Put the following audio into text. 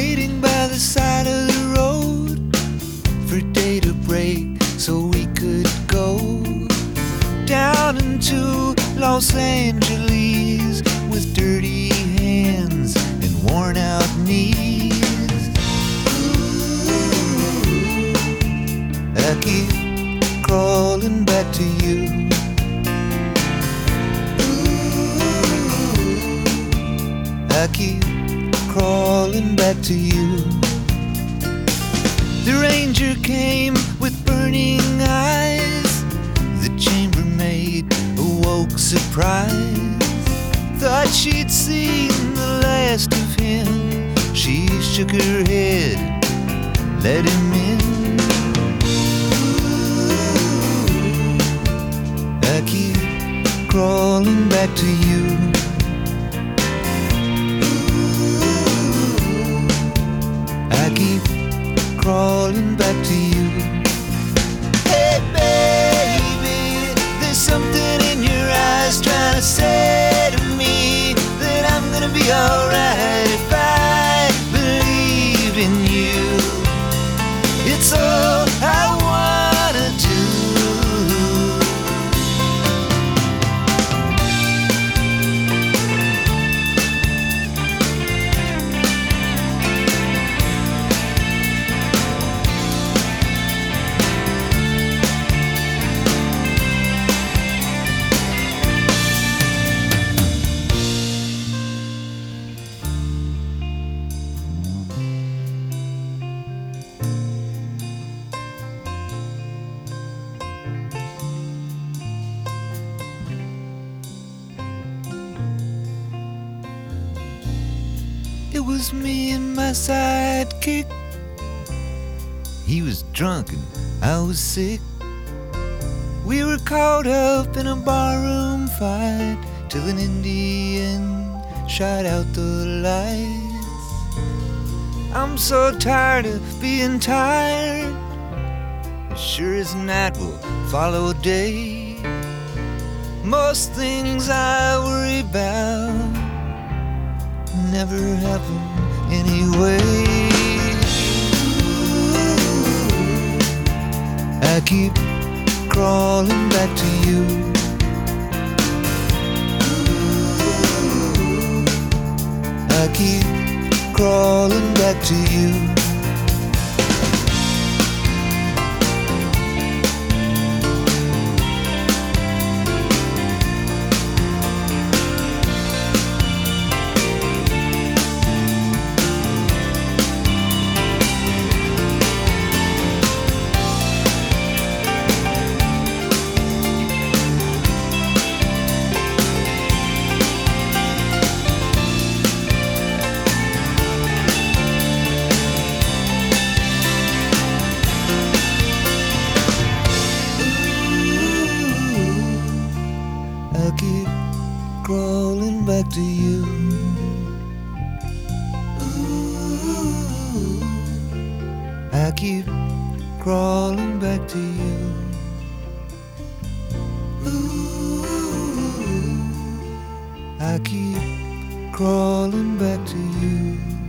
waiting by the side of the road for day to break so we could go down into Los Angeles with dirty hands and worn out knees. I keep crawling back to you. I keep crawling back to you. The ranger came with burning eyes. The chambermaid awoke surprised. Thought she'd seen the last of him. She shook her head, let him in. I keep crawling back to you. I keep crawling back to you. Hey baby, there's something in your eyes trying to say to me that I'm gonna be alright if I believe in you. It's all I wanna do. It was me and my sidekick. He was drunk and I was sick. We were caught up in a barroom fight till an Indian shot out the lights. I'm so tired of being tired. As sure as night will follow day. Most things I worry about never happen anyway. I keep crawling back to you. I keep crawling back to you. I keep crawling back to you. I keep crawling back to you. I keep crawling back to you.